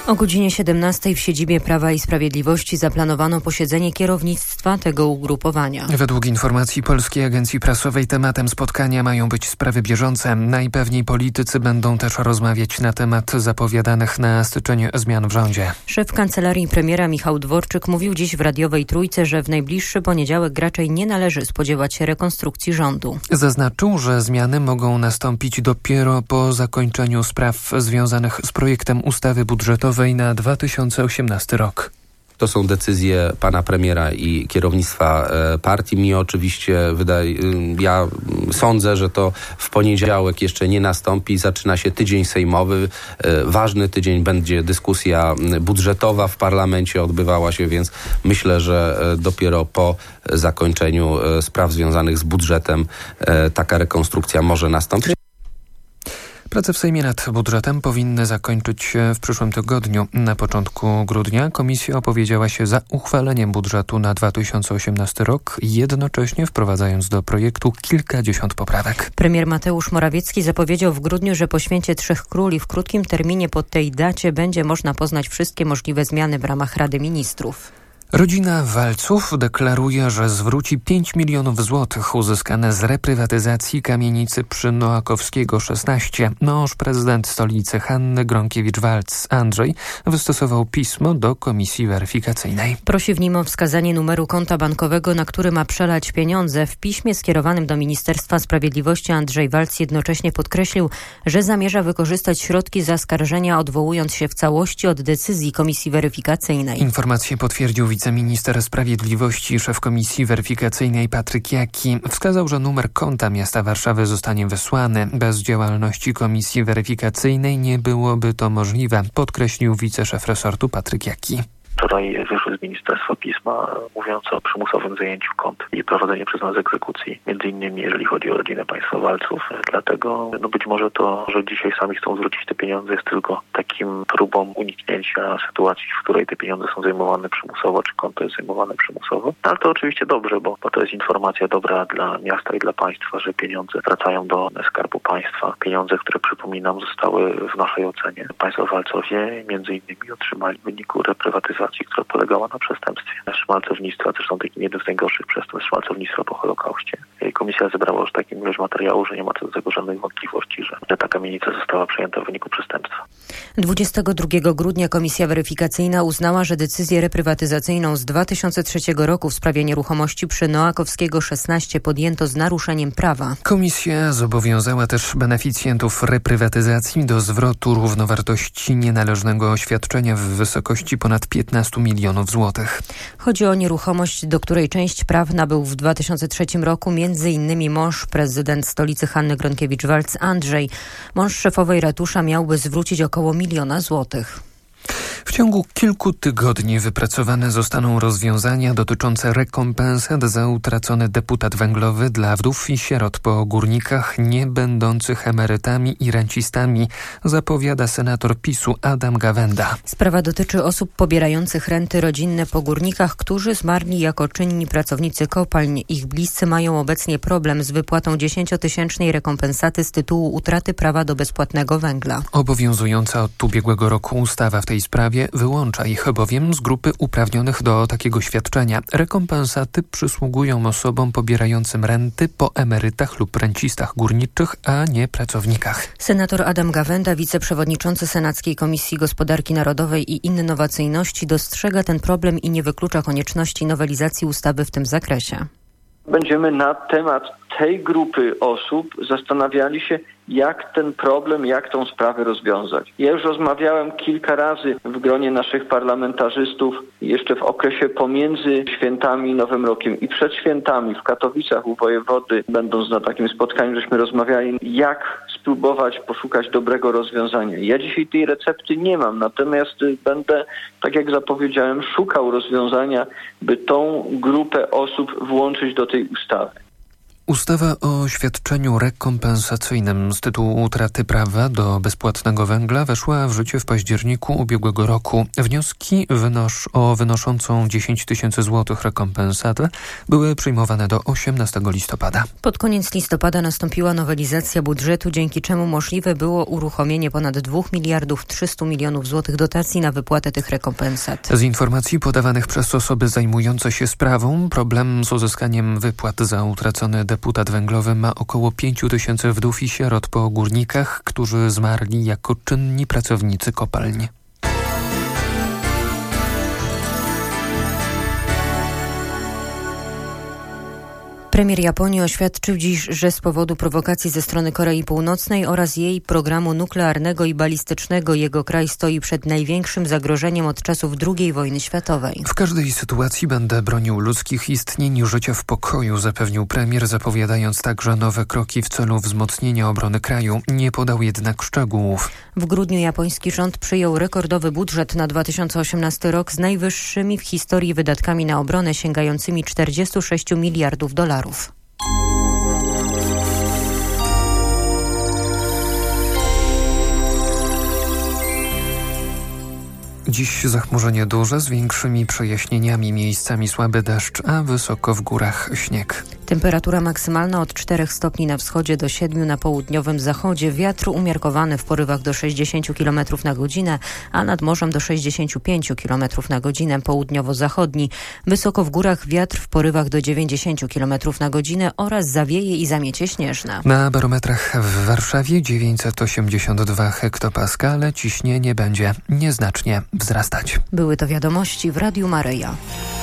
O godzinie 17 w siedzibie Prawa i Sprawiedliwości zaplanowano posiedzenie kierownictwa tego ugrupowania. Według informacji Polskiej Agencji Prasowej tematem spotkania mają być sprawy bieżące. Najpewniej politycy będą też rozmawiać na temat zapowiadanych na styczeń zmian w rządzie. Szef Kancelarii Premiera Michał Dworczyk mówił dziś w radiowej Trójce, że w najbliższy poniedziałek raczej nie należy spodziewać się rekonstrukcji rządu. Zaznaczył, że zmiany mogą nastąpić dopiero po zakończeniu spraw związanych z projektem ustawy budżetowej na 2018 rok. To są decyzje pana premiera i kierownictwa partii. Mi oczywiście ja sądzę, że to w poniedziałek jeszcze nie nastąpi. Zaczyna się tydzień sejmowy. Ważny tydzień, będzie dyskusja budżetowa w parlamencie odbywała się, więc myślę, że dopiero po zakończeniu spraw związanych z budżetem taka rekonstrukcja może nastąpić. Prace w Sejmie nad budżetem powinny zakończyć się w przyszłym tygodniu. Na początku grudnia komisja opowiedziała się za uchwaleniem budżetu na 2018 rok, jednocześnie wprowadzając do projektu kilkadziesiąt poprawek. Premier Mateusz Morawiecki zapowiedział w grudniu, że po święcie Trzech Króli w krótkim terminie po tej dacie będzie można poznać wszystkie możliwe zmiany w ramach Rady Ministrów. Rodzina Walców deklaruje, że zwróci 5 milionów złotych uzyskane z reprywatyzacji kamienicy przy Noakowskiego 16. Mąż prezydent stolicy Hanny Gronkiewicz-Waltz Andrzej wystosował pismo do komisji weryfikacyjnej. Prosi w nim o wskazanie numeru konta bankowego, na który ma przelać pieniądze. W piśmie skierowanym do Ministerstwa Sprawiedliwości Andrzej Waltz jednocześnie podkreślił, że zamierza wykorzystać środki zaskarżenia, odwołując się w całości od decyzji komisji weryfikacyjnej. Informację potwierdził wiceminister sprawiedliwości, szef komisji weryfikacyjnej Patryk Jaki. Wskazał, że numer konta miasta Warszawy zostanie wysłany. Bez działalności komisji weryfikacyjnej nie byłoby to możliwe, podkreślił wiceszef resortu Patryk Jaki. Wczoraj wyszły z ministerstwa pisma mówiące o przymusowym zajęciu kont i prowadzeniu przez nas egzekucji, między innymi jeżeli chodzi o rodzinę państwa Walców. Dlatego być może to, że dzisiaj sami chcą zwrócić te pieniądze, jest tylko takim próbą uniknięcia sytuacji, w której te pieniądze są zajmowane przymusowo, czy konto jest zajmowane przymusowo. Ale to oczywiście dobrze, bo to jest informacja dobra dla miasta i dla państwa, że pieniądze wracają do Skarbu Państwa. Pieniądze, które, przypominam, zostały w naszej ocenie. Państwo Walcowie między innymi otrzymali w wyniku reprywatyzacji, która polegała na przestępstwie szmalcownictwa, zresztą takim jednym z najgorszych przestępstw, szmalcownictwa po Holokauście. Komisja zebrała już takim ilość materiału, że nie ma co do tego żadnych wątpliwości, że ta kamienica została przejęta w wyniku przestępstwa. 22 grudnia Komisja Weryfikacyjna uznała, że decyzję reprywatyzacyjną z 2003 roku w sprawie nieruchomości przy Noakowskiego 16 podjęto z naruszeniem prawa. Komisja zobowiązała też beneficjentów reprywatyzacji do zwrotu równowartości nienależnego oświadczenia w wysokości ponad 15 milionów złotych. Chodzi o nieruchomość, do której część praw nabył w 2003 roku m.in. mąż prezydent stolicy Hanny Gronkiewicz-Waltz Andrzej. Mąż szefowej ratusza miałby zwrócić około 1 miliona złotych. W ciągu kilku tygodni wypracowane zostaną rozwiązania dotyczące rekompensat za utracony deputat węglowy dla wdów i sierot po górnikach nie będących emerytami i rencistami, zapowiada senator PiS-u Adam Gawęda. Sprawa dotyczy osób pobierających renty rodzinne po górnikach, którzy zmarli jako czynni pracownicy kopalń. Ich bliscy mają obecnie problem z wypłatą 10-tysięcznej rekompensaty z tytułu utraty prawa do bezpłatnego węgla. Obowiązująca od ubiegłego roku ustawa w tej sprawie wyłącza ich bowiem z grupy uprawnionych do takiego świadczenia. Rekompensaty przysługują osobom pobierającym renty po emerytach lub rencistach górniczych, a nie pracownikach. Senator Adam Gawęda, wiceprzewodniczący Senackiej Komisji Gospodarki Narodowej i Innowacyjności, dostrzega ten problem i nie wyklucza konieczności nowelizacji ustawy w tym zakresie. Będziemy na temat tej grupy osób zastanawiali się, jak ten problem, jak tą sprawę rozwiązać. Ja już rozmawiałem kilka razy w gronie naszych parlamentarzystów jeszcze w okresie pomiędzy świętami i Nowym Rokiem i przed świętami w Katowicach u wojewody, będąc na takim spotkaniu, żeśmy rozmawiali, jak spróbować poszukać dobrego rozwiązania. Ja dzisiaj tej recepty nie mam, natomiast będę, tak jak zapowiedziałem, szukał rozwiązania, by tą grupę osób włączyć do tej ustawy. Ustawa o świadczeniu rekompensacyjnym z tytułu utraty prawa do bezpłatnego węgla weszła w życie w październiku ubiegłego roku. Wnioski o wynoszącą 10 000 złotych rekompensatę były przyjmowane do 18 listopada. Pod koniec listopada nastąpiła nowelizacja budżetu, dzięki czemu możliwe było uruchomienie ponad 2 miliardów 300 milionów złotych dotacji na wypłatę tych rekompensat. Z informacji podawanych przez osoby zajmujące się sprawą, problem z uzyskaniem wypłat za utracony deputat węglowy ma około 5 000 wdów i sierot po górnikach, którzy zmarli jako czynni pracownicy kopalń. Premier Japonii oświadczył dziś, że z powodu prowokacji ze strony Korei Północnej oraz jej programu nuklearnego i balistycznego jego kraj stoi przed największym zagrożeniem od czasów II wojny światowej. W każdej sytuacji będę bronił ludzkich istnień i życia w pokoju, zapewnił premier, zapowiadając także nowe kroki w celu wzmocnienia obrony kraju. Nie podał jednak szczegółów. W grudniu japoński rząd przyjął rekordowy budżet na 2018 rok z najwyższymi w historii wydatkami na obronę sięgającymi 46 miliardów dolarów. Dziś zachmurzenie duże z większymi przejaśnieniami, miejscami słaby deszcz, a wysoko w górach śnieg. Temperatura maksymalna od 4 stopni na wschodzie do 7 na południowym zachodzie. Wiatr umiarkowany w porywach do 60 km na godzinę, a nad morzem do 65 km na godzinę, południowo-zachodni. Wysoko w górach wiatr w porywach do 90 km na godzinę oraz zawieje i zamiecie śnieżne. Na barometrach w Warszawie 982 hektopaskale, ciśnienie będzie nieznacznie wzrastać. Były to wiadomości w Radiu Maryja.